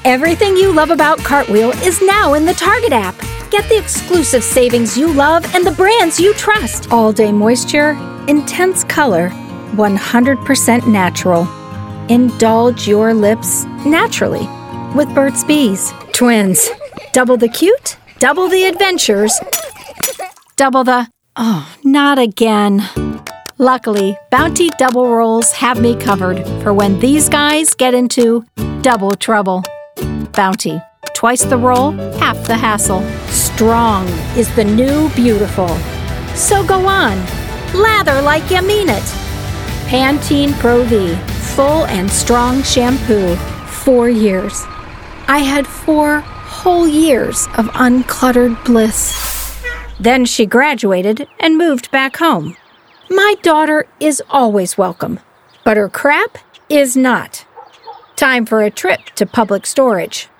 Everything you love about Cartwheel is now in the Target app. Get the exclusive savings you love and the brands you trust. All-day moisture, intense color, 100% natural. Indulge your lips naturally with Burt's Bees. Twins. Double the cute, double the adventures, double the... Oh, not again. Luckily, Bounty Double Rolls have me covered for when these guys get into double trouble. Bounty. Twice the roll, half the hassle. Strong is the new beautiful. So go on. Lather like you mean it. Pantene Pro V. Full and strong shampoo. 4 years. I had 4 whole years of uncluttered bliss. Then she graduated and moved back home. My daughter is always welcome, but her crap is not. Time for a trip to public storage.